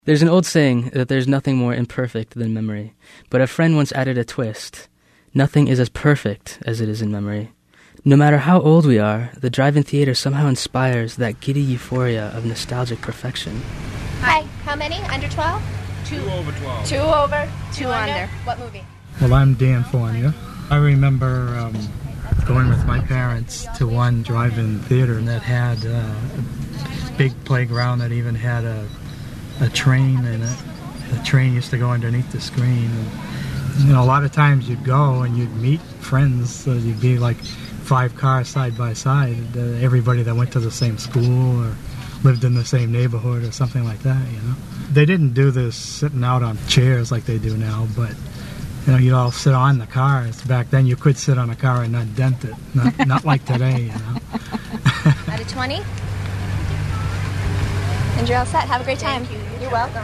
There's an old saying that there's nothing more imperfect than memory, but a friend once added a twist. Nothing is as perfect as it is in memory. No matter how old we are, the drive-in theater somehow inspires that giddy euphoria of nostalgic perfection. Hi, how many? Under 12? 2 over 12. 2 over, 2 under. What movie? Well, I'm Dan Fournier. I remember going with my parents to one drive-in theater that had a big playground that even had a train in it. The train used to go underneath the screen. And, a lot of times you'd go and you'd meet friends. So you'd be like 5 cars side by side. Everybody that went to the same school or lived in the same neighborhood or something like that, They didn't do this sitting out on chairs like they do now, but you'd all sit on the cars. Back then you could sit on a car and not dent it. Not like today, Out of 20? And you're all set. Have a great time. You're welcome.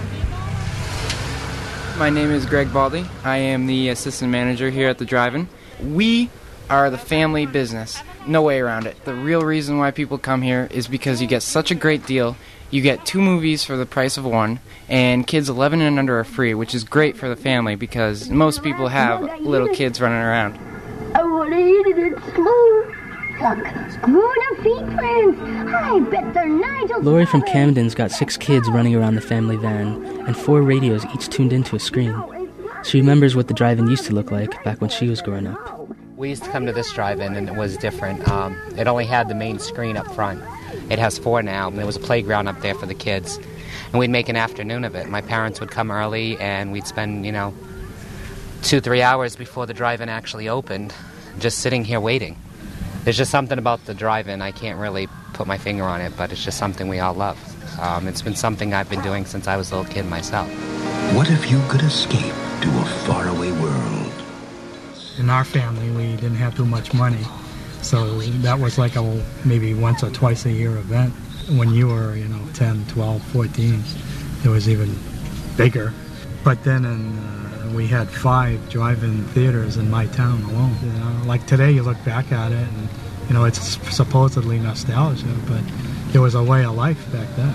My name is Greg Baldy. I am the assistant manager here at the drive-in. We are the family business. No way around it. The real reason why people come here is because you get such a great deal. You get 2 movies for the price of 1, and kids 11 and under are free, which is great for the family because most people have little kids running around. I want to eat it smooth. Screw the feet prints. I bet they're Nigel. Lori from Camden's got 6 kids running around the family van and 4 radios each tuned into a screen. She remembers what the drive-in used to look like back when she was growing up. We used to come to this drive-in and it was different. It only had the main screen up front. It has 4 now, and there was a playground up there for the kids. And we'd make an afternoon of it. My parents would come early and we'd spend, 2-3 hours before the drive-in actually opened, just sitting here waiting. There's just something about the drive-in, I can't really put my finger on it, but it's just something we all love. It's been something I've been doing since I was a little kid myself. What if you could escape to a faraway world? In our family, we didn't have too much money, so that was like maybe once or twice a year event. When you were, 10, 12, 14, it was even bigger. But then we had 5 drive-in theaters in my town alone. Like today, you look back at it, and it's supposedly nostalgia, but it was a way of life back then.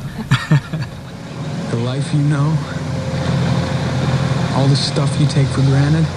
The life you know, all the stuff you take for granted,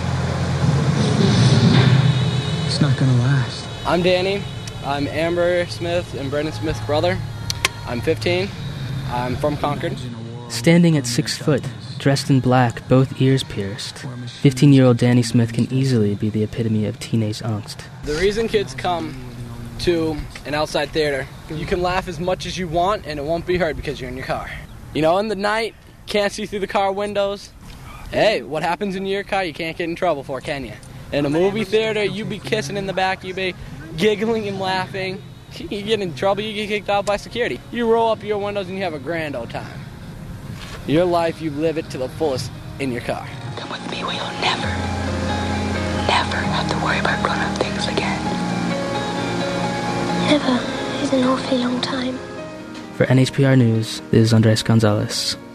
it's not gonna last. I'm Danny. I'm Amber Smith and Brendan Smith's brother. I'm 15. I'm from Concord. Standing at 6 foot, dressed in black, both ears pierced, 15-year-old Danny Smith can easily be the epitome of teenage angst. The reason kids come to an outside theater, you can laugh as much as you want and it won't be heard because you're in your car. In the night, can't see through the car windows. Hey, what happens in your car you can't get in trouble for, can you? In a movie theater, you be kissing in the back, you be giggling and laughing. You get in trouble, you get kicked out by security. You roll up your windows and you have a grand old time. Your life, you live it to the fullest in your car. Come with me where you'll never have to worry about grown-up things again. Never is an awfully long time. For NHPR News, this is Andres Gonzalez.